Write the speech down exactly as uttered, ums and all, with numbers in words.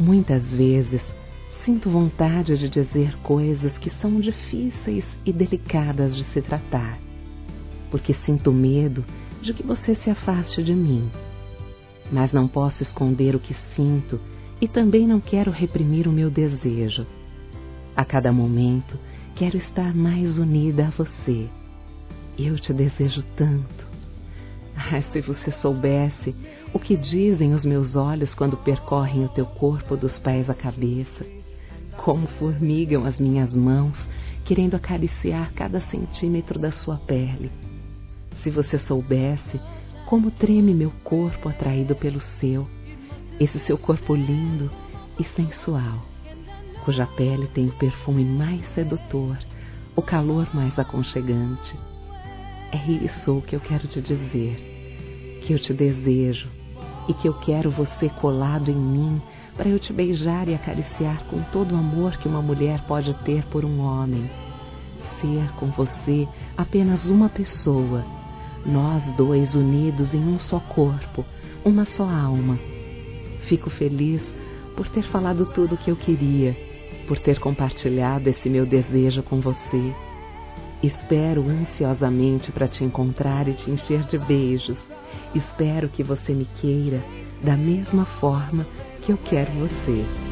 Muitas vezes sinto vontade de dizer coisas que são difíceis e delicadas de se tratar, porque sinto medo de que você se afaste de mim. Mas não posso esconder o que sinto e também não quero reprimir o meu desejo. A cada momento quero estar mais unida a você. Eu te desejo tanto. Ah, se você soubesse o que dizem os meus olhos quando percorrem o teu corpo dos pés à cabeça, como formigam as minhas mãos, querendo acariciar cada centímetro da sua pele. Se você soubesse como treme meu corpo atraído pelo seu, esse seu corpo lindo e sensual, cuja pele tem o perfume mais sedutor, o calor mais aconchegante. É isso que eu quero te dizer, que eu te desejo e que eu quero você colado em mim para eu te beijar e acariciar com todo o amor que uma mulher pode ter por um homem. Ser com você apenas uma pessoa, nós dois unidos em um só corpo, uma só alma. Fico feliz por ter falado tudo o que eu queria, por ter compartilhado esse meu desejo com você. Espero ansiosamente para te encontrar e te encher de beijos. Espero que você me queira da mesma forma que eu quero você.